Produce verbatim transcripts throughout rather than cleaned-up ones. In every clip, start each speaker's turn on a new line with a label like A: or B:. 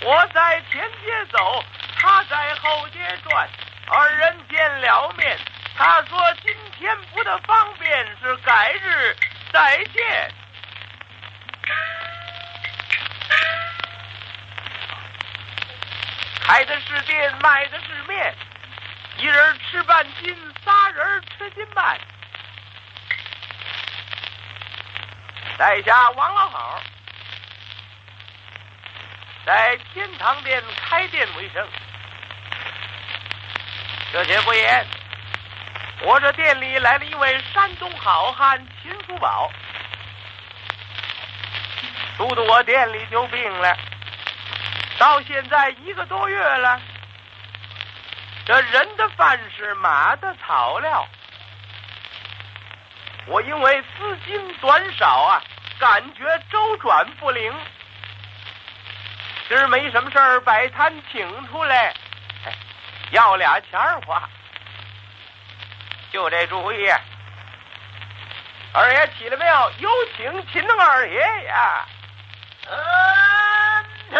A: 我在前街走，他在后街转，二人见了面，他说今天不得方便，是改日再见。开的是店，卖的是面，一人吃半斤，仨人吃斤半。在下王老好，在天堂店开店为生。这些不言，我这店里来了一位山东好汉秦福宝，住到我店里就病了，到现在一个多月了。这人的饭是马的草料，我因为资金短少啊，感觉周转不灵，今儿没什么事儿，摆摊请出来，要俩钱儿花，就这主意。二爷起了没有？有请秦二爷呀！
B: 嗯嘿。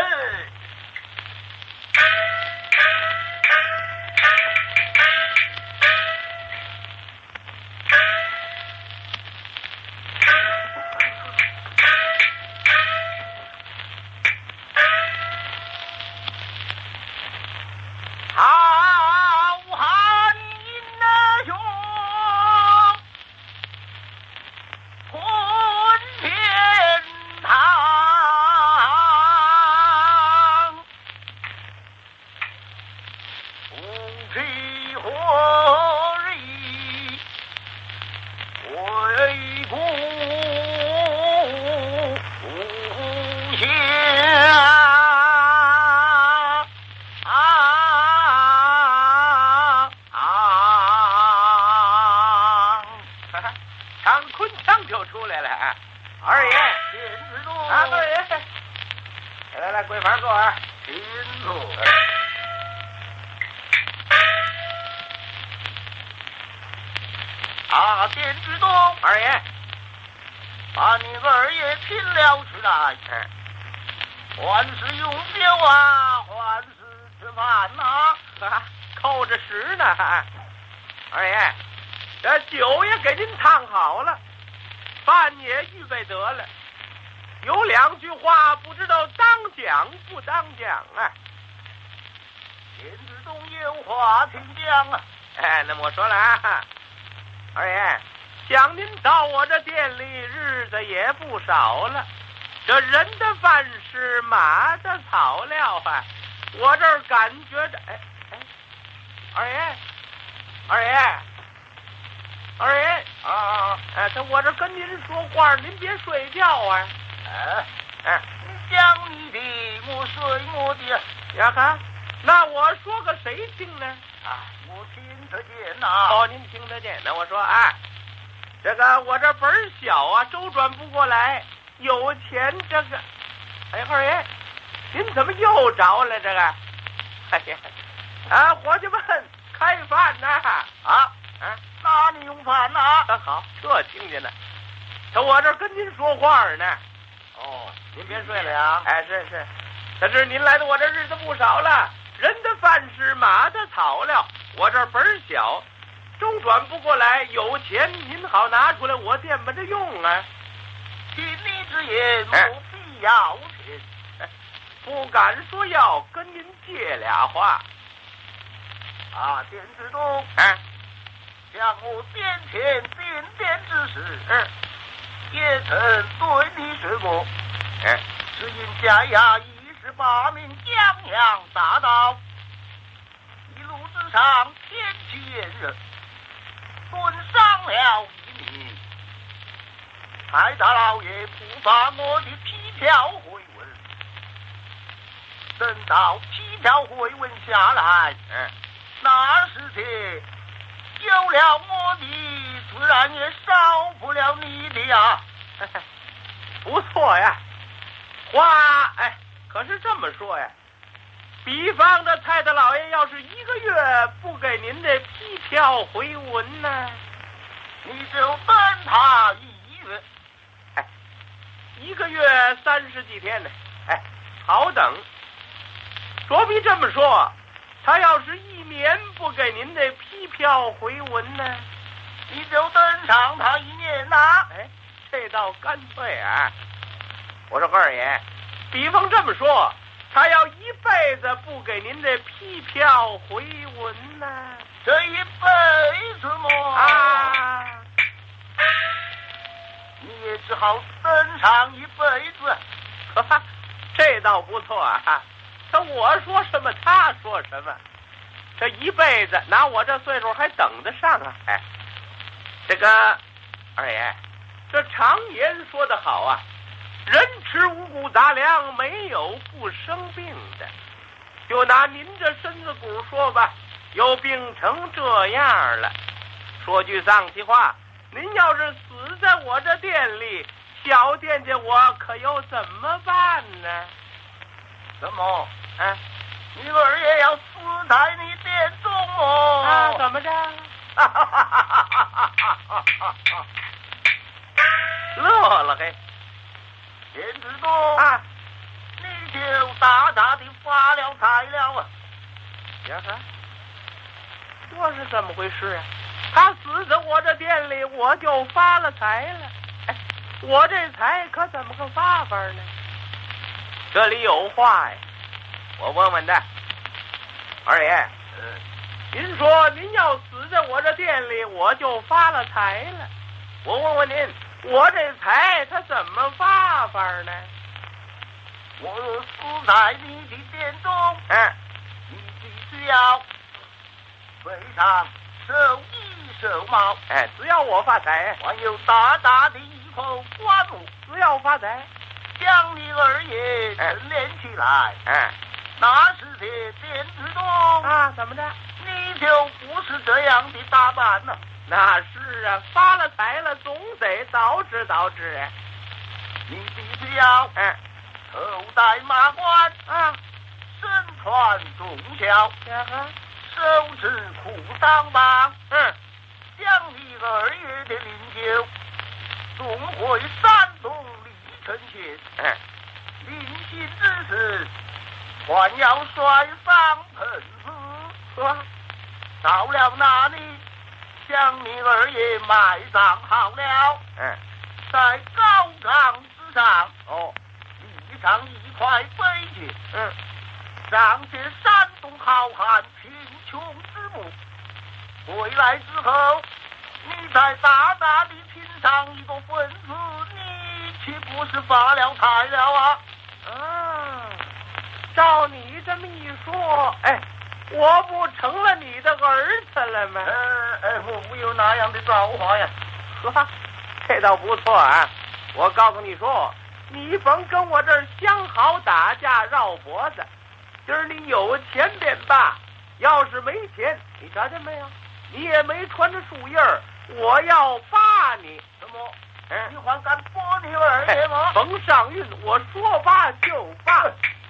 B: 啊，店之东，
A: 二爷，
B: 把你二爷请了出来。还是用酒啊，还是吃饭呐、
A: 啊？扣着食呢。二爷，这酒也给您烫好了，饭也预备得了。有两句话不知道当讲不当讲啊？
B: 店之东有话请讲啊。
A: 哎，那么我说了啊。二爷，想您到我这店里日子也不少了，这人的饭是马的草料啊，我这儿感觉着，哎哎，二爷，二爷，二爷
B: 啊，
A: 哎，这我这跟您说话，您别睡觉啊，
B: 哎
A: 哎，
B: 你讲你的，我睡我的，
A: 呀哈，那我说个谁听呢？
B: 啊，我听得见呐、啊。
A: 哦，您听得见？那我说，哎，这个我这本儿小啊，周转不过来，有钱这个，哎，二爷，您怎么又着了这个？哎呀，啊，伙计们开饭呐！啊
B: 啊，
A: 啊，
B: 哪里用饭呐、啊？
A: 那好，这听见了，这我这跟您说话呢。
B: 哦，
A: 您别睡了
B: 呀。
A: 哎，是是，可是您来的我这日子不少了。人的饭是马的草料，我这本儿小，周转不过来，有钱您好拿出来我垫吧着用啊。
B: 听你之言，我必要钱、
A: 哎，不敢说要跟您借俩话。
B: 啊，店之东，
A: 哎，
B: 像我先前点点之事，
A: 嗯，
B: 也曾对你说过，
A: 哎，
B: 是因家衙一十八名江洋大盗，一路之上天气炎热，顿伤了一命。太大老爷不把我的批票回文，等到批票回文下来，
A: 嗯，
B: 那时节有了我的，自然也少不了你的呀。
A: 不错呀，话哎，可是这么说呀，比方这太大老爷要是一个月不给您这批票回文呢，
B: 你就等他一月。
A: 哎，一个月三十几天呢，哎，好等。 卓比这么说，他要是一年不给您这批票回文呢，
B: 你就等上他一年呐、啊。
A: 哎，这倒干脆啊！我说二爷，比方这么说，他要一辈子不给您这批票回文呢，
B: 这一辈子嘛
A: 啊，
B: 你也只好等上一辈子。
A: 哈哈，这倒不错啊！这我说什么，他说什么，这一辈子拿我这岁数还等得上啊？哎，这个二爷，这常言说得好啊，人吃五谷杂粮，没有不生病的。就拿您这身子骨说吧，又病成这样了。说句丧气话，您要是死在我这店里，小店家我可又怎么办呢？
B: 怎么？
A: 啊，
B: 你二爷要死在你店中哦？
A: 啊，怎么着？乐了嘿！
B: 田志东
A: 啊，
B: 你就大大的发了财了啊！
A: 呀哈，这是怎么回事啊？他死在我这店里，我就发了财了。哎，我这财可怎么个发法呢？这里有话呀，我问问他。二爷，
B: 嗯，
A: 您说您要死在我这店里，我就发了财了。我问问您，我这财他怎么发法呢？
B: 我若死在你的店中，
A: 嗯，
B: 你必须要非常守义守貌。
A: 哎，只要我发财，
B: 还有大大的一口棺木，
A: 只要发财，
B: 将你二爷陈连起来。
A: 哎，
B: 那时的店志东
A: 啊，怎么着？
B: 你就不是这样的打扮了。
A: 那是啊，发了财了，总得捯饬捯饬啊。
B: 你必须要，
A: 嗯，
B: 头戴马冠
A: 啊，
B: 身穿重孝，
A: 呀哈，
B: 手持裤裆棒，
A: 嗯，
B: 将你二爷的灵柩送回山东历城县。
A: 嗯，
B: 临行之时，还要摔上盆子，
A: 说，
B: 到了那里，将你二爷埋葬好了。
A: 嗯，
B: 在高岗之上，
A: 哦，
B: 立上一块碑碣，
A: 嗯，
B: 上写山东好汉贫穷之墓。回来之后，你再大大的拼上一个坟子，你岂不是发了财了啊？
A: 啊，照你这么一说，哎，我不成了你的儿子了吗？
B: 呃呃，我没有那样的造化呀。
A: 呵，这倒不错啊！我告诉你说，你甭跟我这儿相好打架绕脖子，今儿你有钱便罢，要是没钱，你瞧见没有？你也没穿着树叶儿，我要发你。
B: 什么？
A: 嗯，
B: 你还敢驳你二爷吗？
A: 甭上运，我说发就发。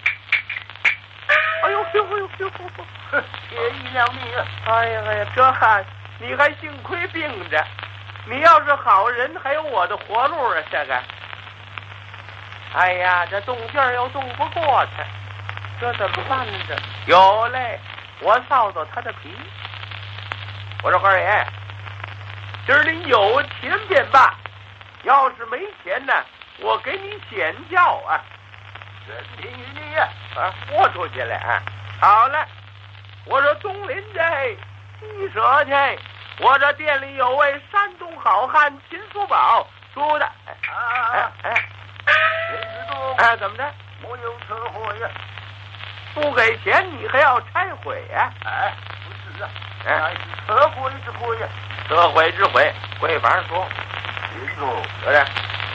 A: 哎呦呦呦呦！
B: 谢意了你啊！
A: 哎呀哎呀，这还你还幸亏病着，你要是好人，还有我的活路啊！这个，哎呀，这动劲儿又动不过他，这怎么办呢？这有嘞，我臊臊他的皮。我说二爷，今儿你有钱便罢，要是没钱呢，我给你显教啊！
B: 任凭于你呀！
A: 啊，豁出去了啊！好了，我说东林这你舍去，我这店里有位山东好汉秦叔宝住的。哎
B: 啊
A: 哎哎，
B: 田志东，
A: 哎，怎么着？
B: 我有车祸呀！
A: 不给钱你还要拆毁呀？
B: 哎，不是啊，
A: 哎
B: 乃是车毁之毁呀！
A: 车毁之毁，贵房说。
B: 田志东，
A: 有点。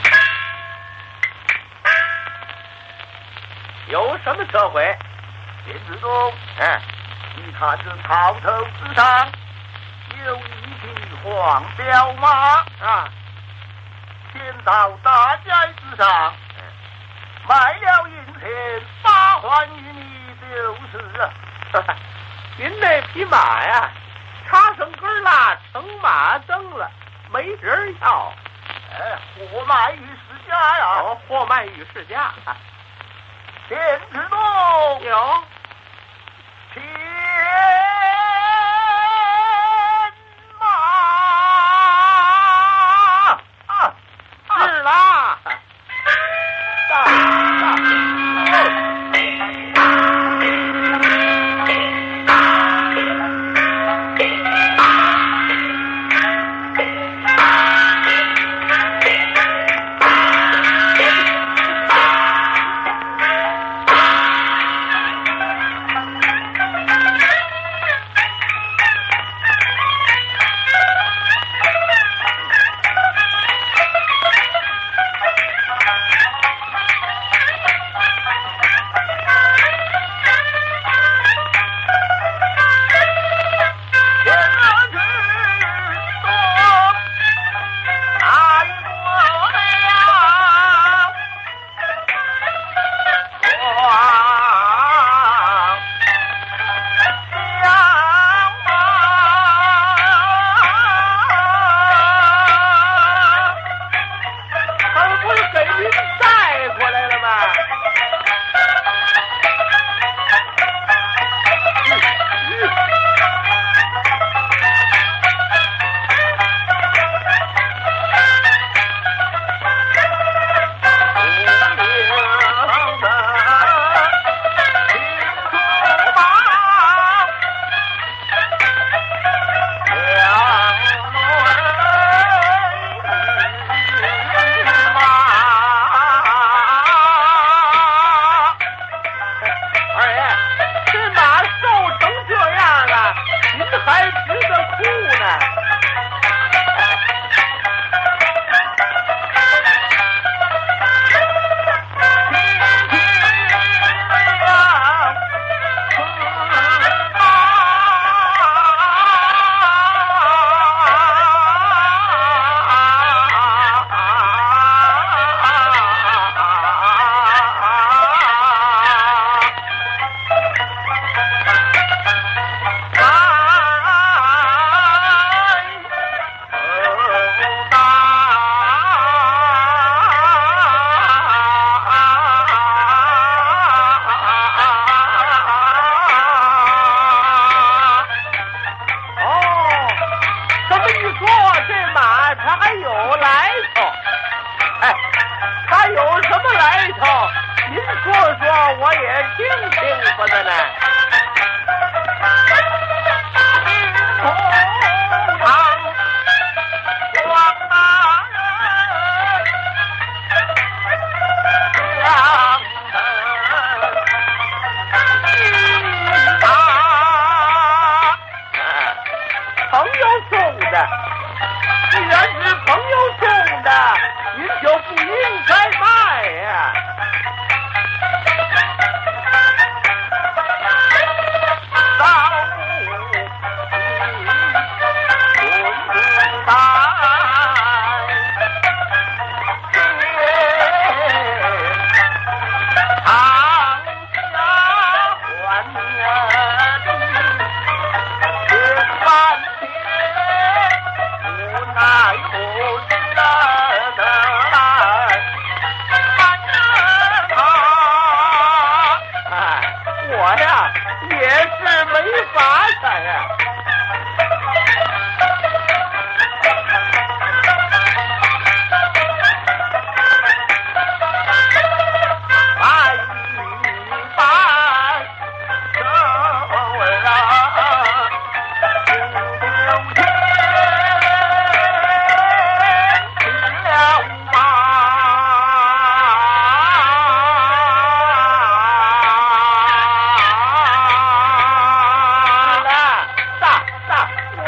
A: 有什么车毁？
B: 田志东，
A: 哎，
B: 你看这草头之上有一匹黄骠马
A: 啊，
B: 牵到大街之上，卖了银钱八还于你就是啊。
A: 您那匹马呀，插上根蜡成马灯了，没人要。
B: 哎，货卖于市价呀！
A: 哦，货卖于市价。
B: 田志东，
A: 有， 听听吧的呢。朋友送的，既然是朋友送的，您就不应该卖呀。道不尽春来，长家还年千万天，无奈何知得来。哎，我呀也是没法子呀。拜一拜，这位啊，九九天去了马。大大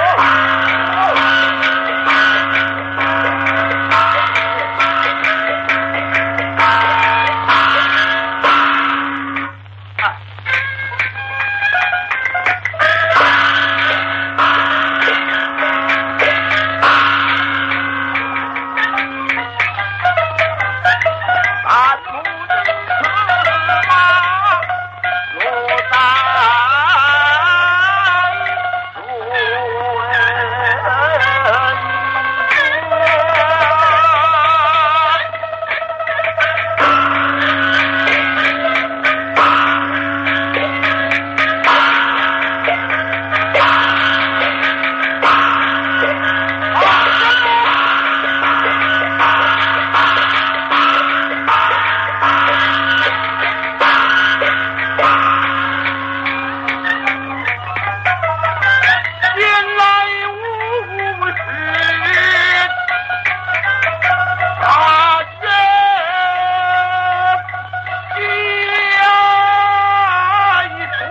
A: 俺不知此马落在近来无事大人家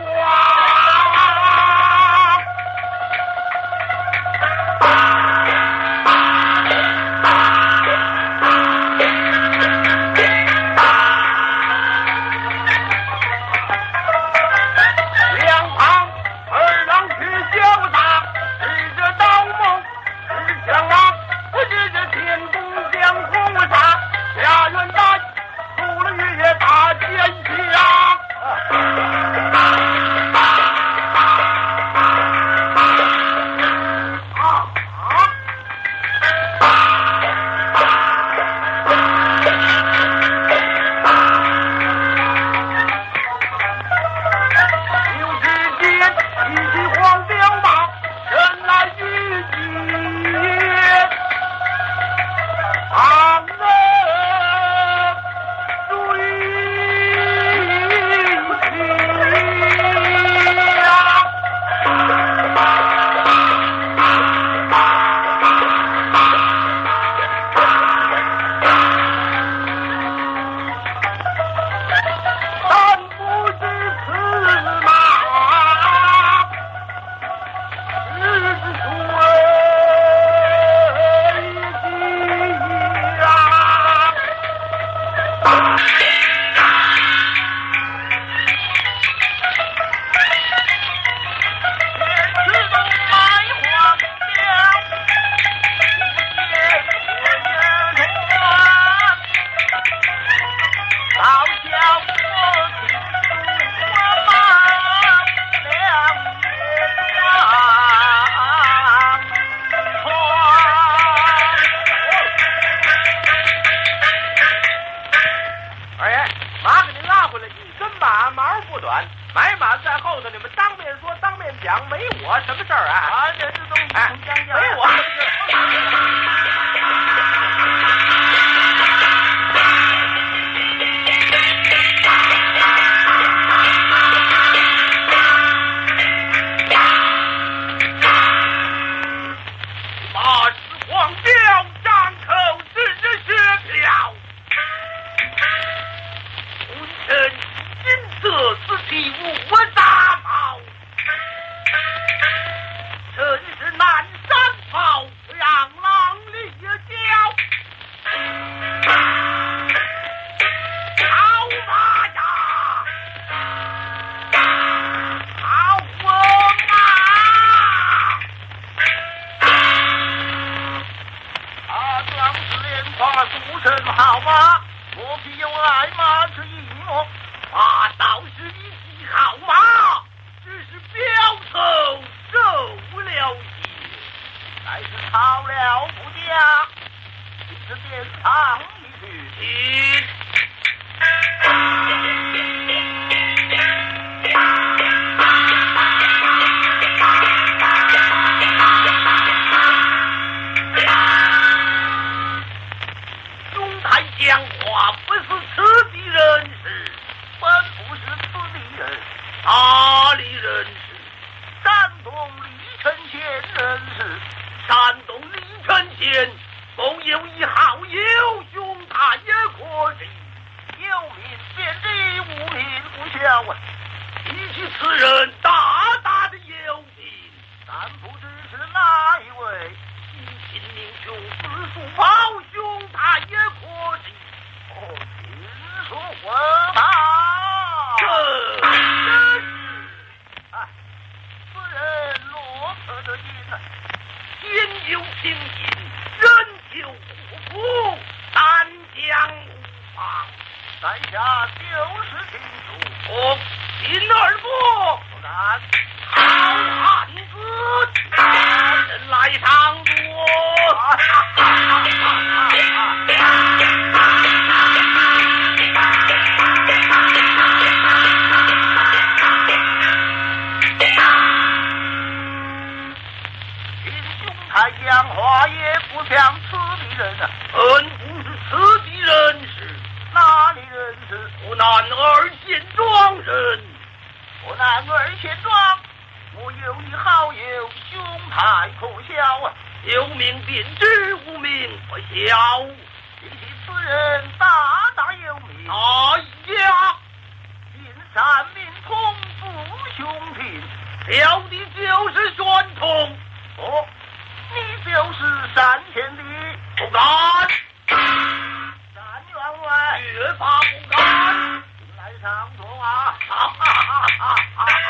A: 两旁二郎去潇洒，是这刀梦是枪啊，不知这天公将红杀，下元旦出了月夜大奸枪。有时间一起黄了马，人来遇见旁人追但不知此马日子水买马在后头，你们当面说当面讲，没我什么事儿啊？啊，这这东西哎，没我什么事儿。
B: 不大炮，真是南山炮，让狼立交。好马呀，好风啊！啊，壮士连夸书生好马，我必有爱马之意么？啊，倒是一匹好马，只是表头受了气，乃是草料不佳，请这殿堂一去。兄台讲话不是此地人士，本不是此地人，哪里人士？山东历城县人士。山东历城县共有一好友，兄台也可知。有名遍地，无名不晓啊！提起此人，大大的有名，但不知是哪一位。一亲明兄四叔宝，兄台也可知。哦，听说过他。这真是，哎，此人落魄的紧啊，天有平阴，人有祸福，单将无妨。在下就是听说，我秦二伯不然，好汉子，人来上座。听兄台讲话也不像此地人啊，本不是此地人士。哪里人士？湖南二县庄人。湖南二县庄，我有一好友，兄台可晓啊？有名便知，无名不晓。提起此人，大大有名。哪一家？金山民通父兄平，小弟就是宣通。哦，你就是山前的不敢。山员外，越发不敢。请来上座啊！哈哈哈哈哈哈！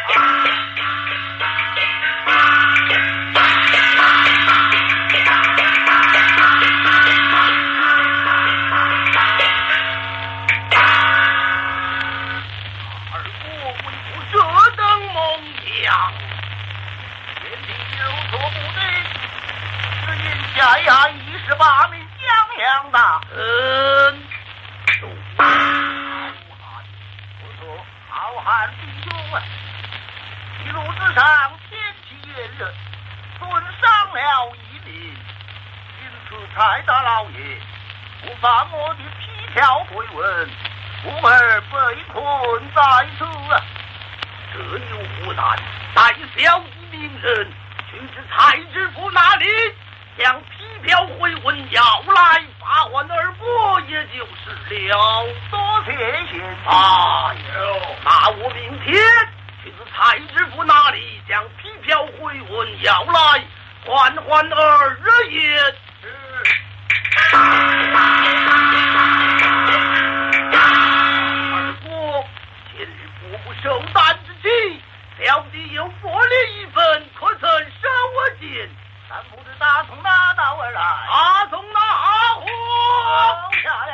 B: 二国为何这等梦想？天地有所不对，只因下衙一十八名江洋大臣。好汉，不错，好汉弟兄啊！一路之上，天气炎热，尊上了一命，因此蔡大老爷不把我的批条回文，故而被困在此啊！这有何难？带小弟命人去至蔡知府那里，将批票回文要来，发还二伯，也就是了。多谢先生。哎呦，那我明天去至蔡知府那里，将批票回文要来，还还二爷。二伯，前日伯不受担之气，小弟有薄礼一份，可曾收我见？但不知大从哪道而来？大从哪户？下了。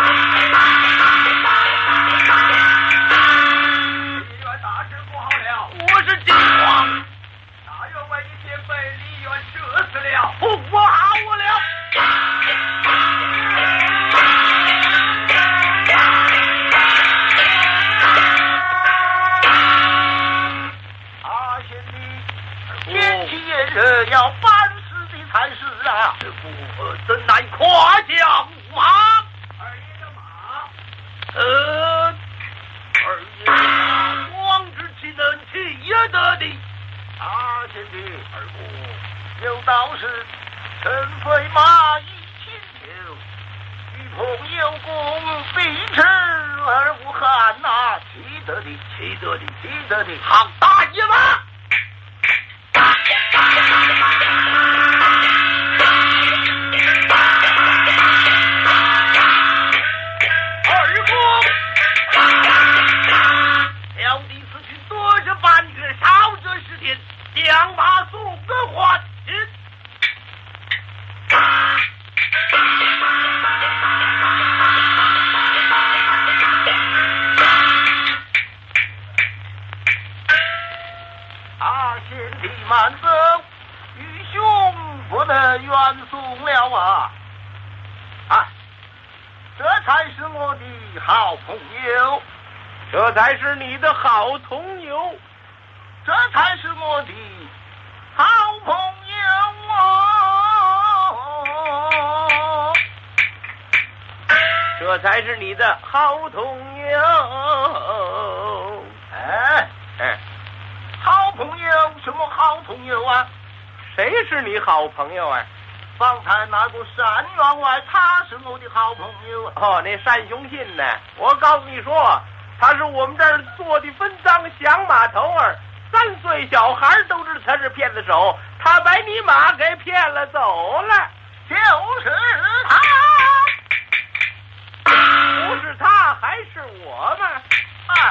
A: 李元大事不好了！
B: 我是金王。
A: 大员外已经被李元射死了。
B: 不好我了！啊，贤弟，天气炎热，要办事的才是啊！这不怎奈夸奖马？
A: 二爷的马。
B: 呃，二爷的马，光知其能骑也得的。啊，贤弟，二伯有道是：乘飞马以轻裘，与朋有功，并持而无憾呐，岂得的？ 的，
A: 气得的，
B: 气得的，
A: 好大爷吧！
B: 二公，小弟是去夺这半月少这十天，将马送个还人。啊，贤弟慢走，愚兄不能远送了啊！啊，这才是我的好朋友，
A: 这才是你的好朋友，
B: 这才是我的好朋友哦，
A: 这才是你的好朋友。
B: 哎
A: 哎，
B: 好朋友什么好朋友啊？
A: 谁是你好朋友啊？
B: 方才那个单员外，他是我的好朋友啊。
A: 哦，那单雄信呢？我告诉你说，他是我们这儿做的分赃响马头儿，三岁小孩都知道他是骗子手，他把你马给骗了走了。
B: 就是他，
A: 不是他还是我吗？
B: 哎。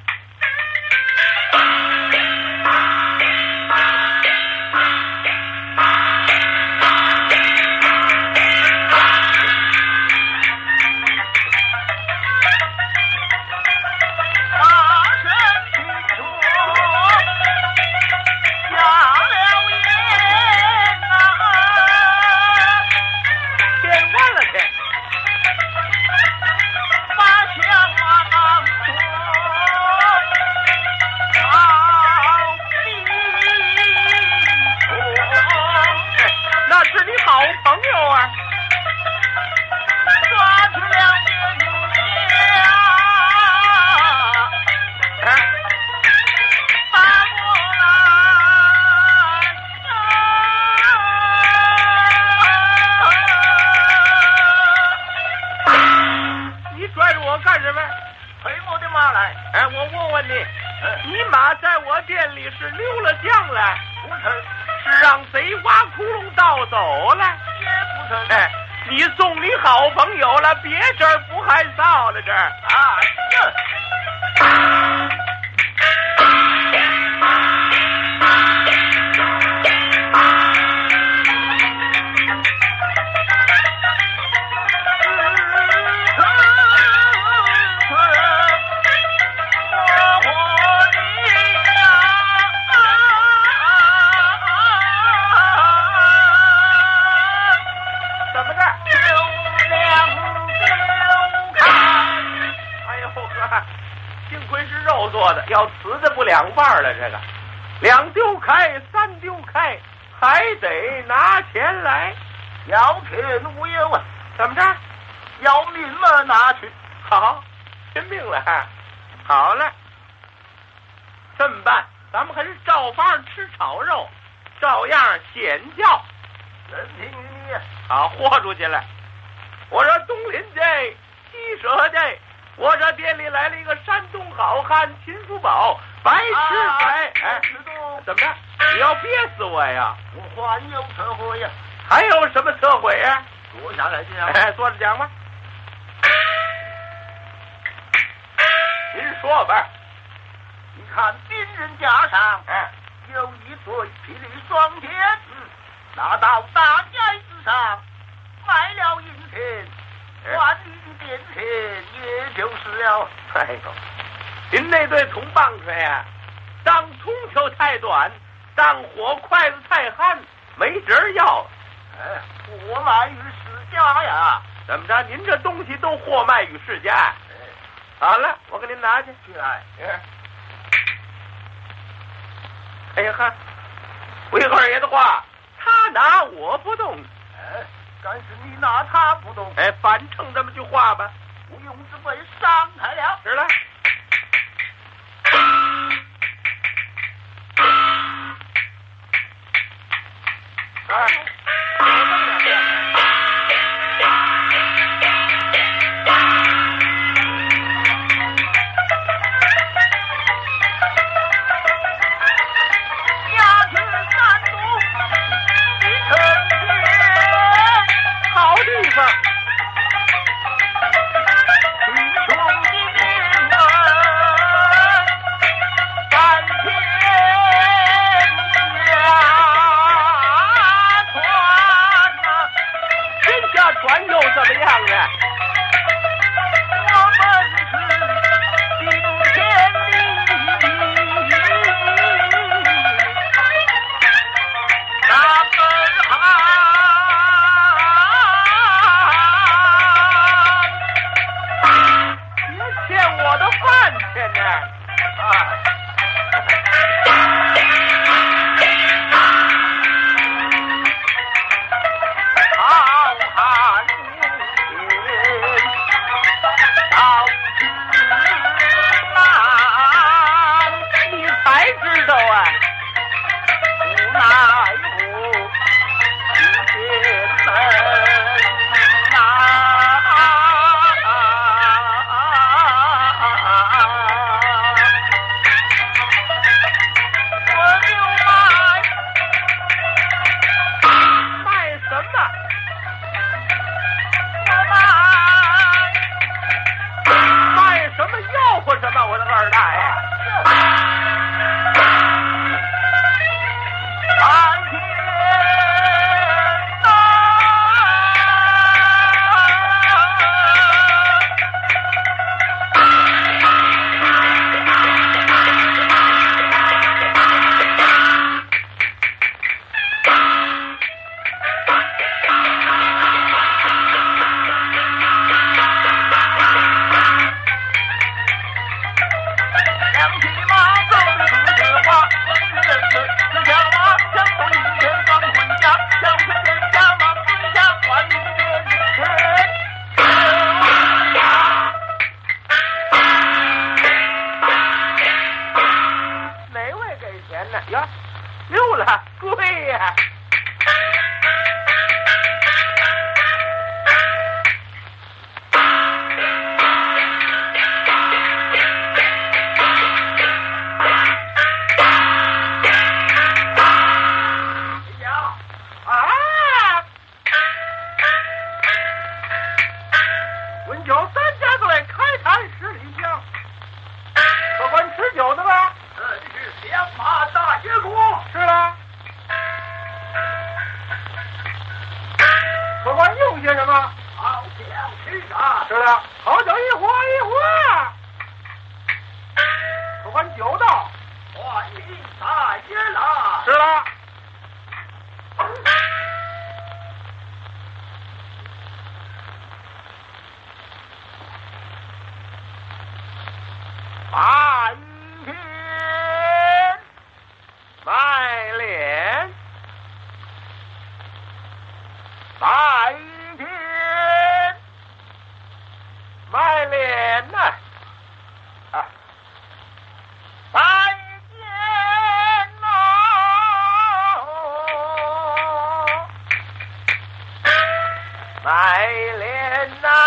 A: 是溜了犟了，不成，是让贼挖窟窿盗走了，
B: 也不成。
A: 哎，你送你好朋友了，别这儿不害臊了这儿
B: 啊！
A: 做的要瓷的不两半了，这个两丢开三丢开，还得拿钱来。
B: 要钱无有啊，
A: 怎么着？
B: 要命嘛拿去。
A: 好，拼命了哈。好了，这么办？咱们还是照方吃炒肉，照样显教。
B: 任凭你。
A: 好，豁出去了。我说东林这鸡舍这。我这店里来了一个山东好汉秦福宝，白吃白，
B: 啊、
A: 哎，怎么着？你要憋死我呀？
B: 我还有车祸呀？
A: 还有什么车毁呀？
B: 坐下来讲，
A: 哎，坐着讲吧。您说吧。
B: 你看兵人架上，
A: 哎，
B: 有一对霹雳双剑，嗯，拿到大街之上，卖了银钱。万里的电钱，也就是了。
A: 哎呦，您那对铜棒槌啊，当铜球太短，当火筷子太憨，没人要。
B: 哎，货卖与世家呀！
A: 怎么着？您这东西都货卖与世家？
B: 哎，
A: 好了，我给您拿去。
B: 去来。
A: 哎，哎呀哈，回二爷的话，他拿我不动。
B: 哎。但是你拿他不动，
A: 哎，反正这么句话吧，
B: 不用之被伤害了。
A: 是了，哎， 呢？呀，溜了，对呀。马云天，卖脸，马云天，卖脸呐！啊，卖脸呐！卖脸呐！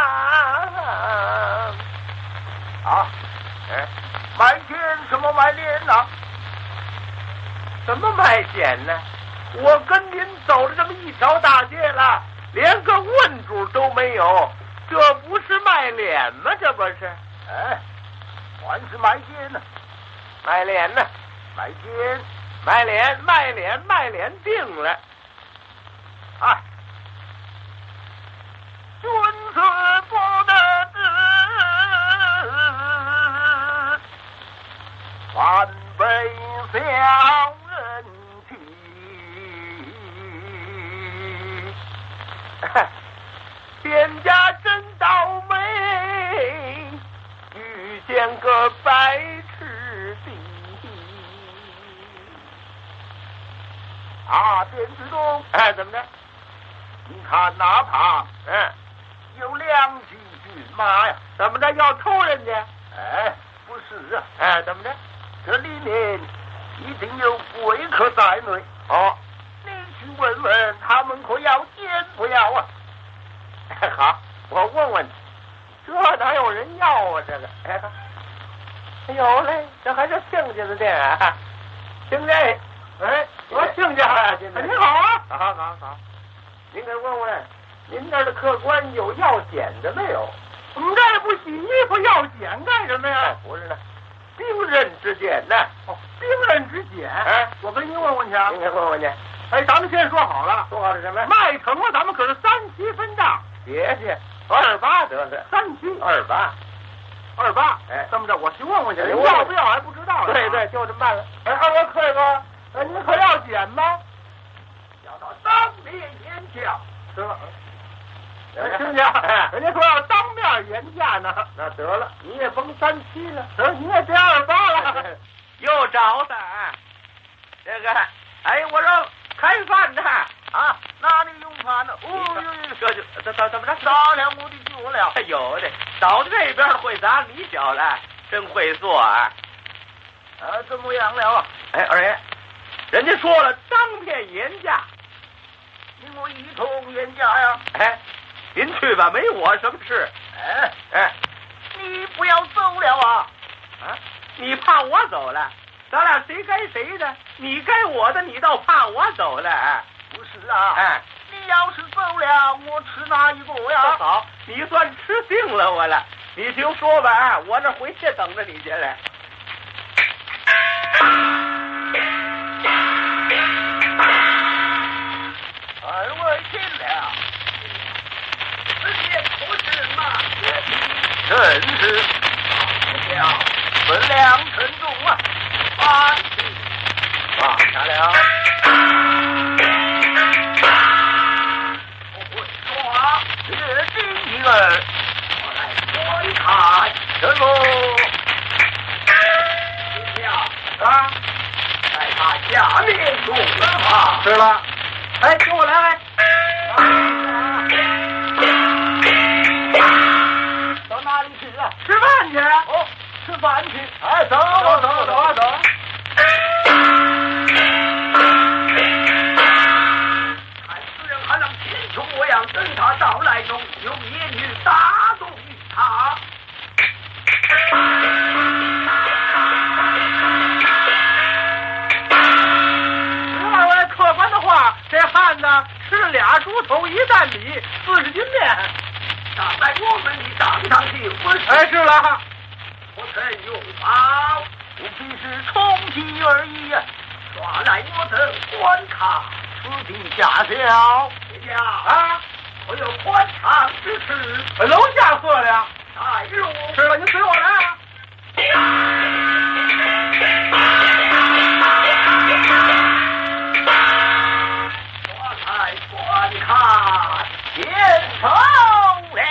B: 啊！哎，卖钱什么卖脸呐？
A: 什么卖钱呢？我跟您走了这么一条大街了，连个问主都没有，这不是卖脸吗？这不是？
B: 哎，还是卖钱呢？
A: 卖脸呢？
B: 卖钱，
A: 卖脸，卖脸，卖脸定了。
B: 哎，君子不得志，反被小人欺。
A: 店家真倒霉，遇见个白痴的。
B: 啊，店之中，
A: 哎，怎么着？
B: 你看哪旁，
A: 嗯，
B: 有两匹骏马呀？
A: 怎么着要偷人家？
B: 哎，不是啊，
A: 哎，怎么着？
B: 这里面一定有贵客在内。
A: 哦，
B: 你去问问他们可要钱不要啊？
A: 好，我问问，这哪有人要啊？这个，哎，哎有嘞，这还是亲家的店啊，亲家，哎，我亲家啊，亲家，
B: 您好啊，
A: 好好好，您给问问，您这儿的客官有要捡的没有？
B: 我们这儿不洗衣服要捡干什么呀？
A: 哎，不是呢，兵刃之捡呢。
B: 哦，兵刃之捡。
A: 哎，
B: 我跟您问问去啊。
A: 您给问问去。
B: 哎，咱们先说好了，
A: 说好是什么？
B: 卖成了，咱们可是三七分账。
A: 别去，二八得了。
B: 三七
A: 二八，
B: 二八。
A: 哎，
B: 这么着，我去问问去，
A: 人
B: 要不要还不知道呢。
A: 对对，就这么办了。
B: 哎，二位客人，哎，您可要捡吗？要到当面言价，是吧？亲家，人家说要当面言价呢。
A: 那得了，你也甭三七了，
B: 得，你也别二八了。
A: 又找他，这个，哎，我说开饭的
B: 啊，哪里用饭呢？哦，
A: 这就怎怎怎么着？
B: 砸了我的脚了。
A: 哎有的，早就这边会砸，你小子真会做啊！
B: 呃，怎么样了啊？
A: 哎，二爷，人家说了当面言价，
B: 您我一同言价呀。
A: 哎，您去吧，没我什么事。
B: 哎
A: 哎，
B: 你不要走了啊！
A: 啊，你怕我走了？咱俩谁该谁的？你该我的，你倒怕我走了？哎，
B: 不是啊，
A: 哎，
B: 你要是走了，我吃哪一个呀？
A: 好，你算吃定了我了。你听说吧，我这回去等着你去了。
B: 二位进了，直接出事嘛？正是，了，分量称重啊，放放下了。我会说话，这金鱼儿，我来说一看，这个。啊，在他下面用了吗？
A: 是了，
B: 哎，跟我来。到哪里去啊？
A: 吃饭去。
B: 哦，吃饭去。哎，走走走走走。
A: 猪头一担米，四十斤面。
B: 大在我们的账上去，不是？
A: 哎，是了。
B: 不曾用宝，不只是充其而已呀。耍来我等观看，此地下小，爹家啊，我有宽敞之事。
A: 楼下喝了。
B: 带入。
A: 是了，您随我来啊。
B: 我来观看，见头了。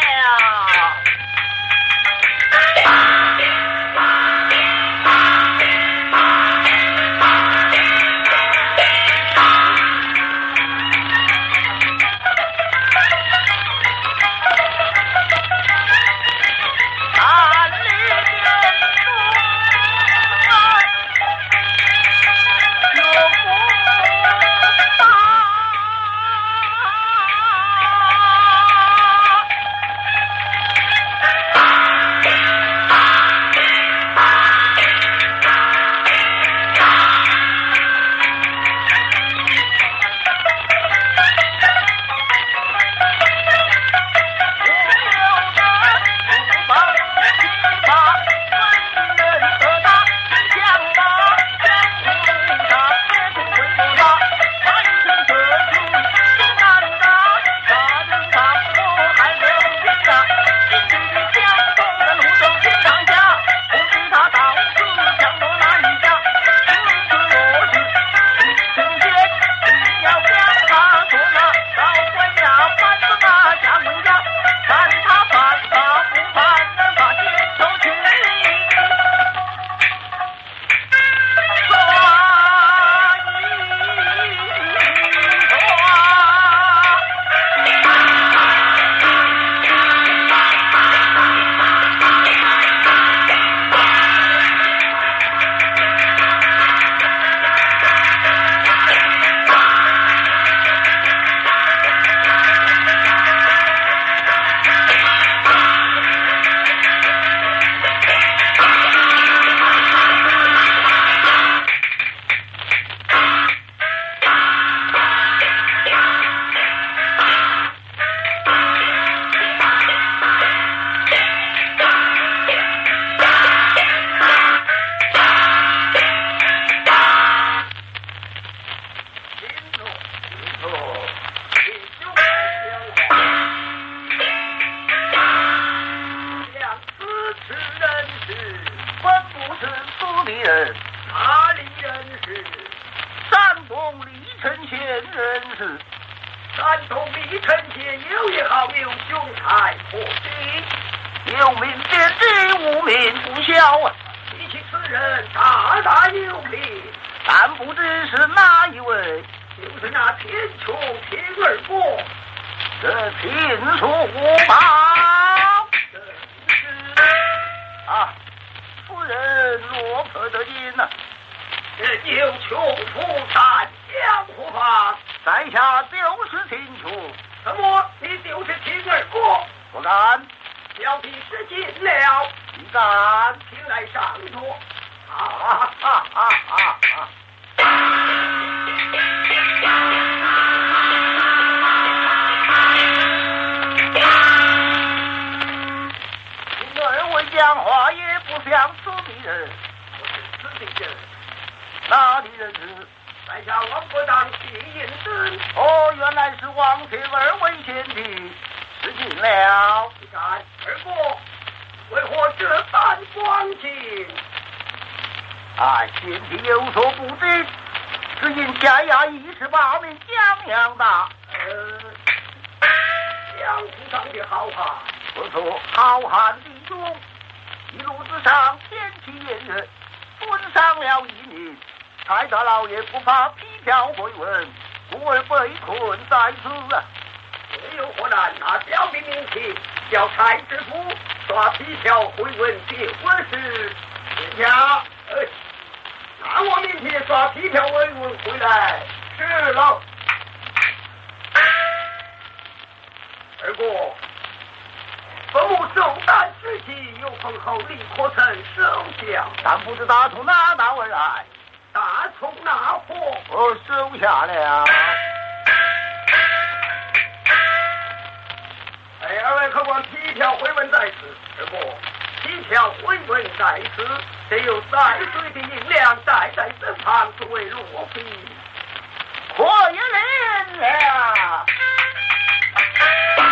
C: 二位客官批条回文在此，不过批条回文在此，得有在水的银两带在身旁作为落笔。
B: 可以领了。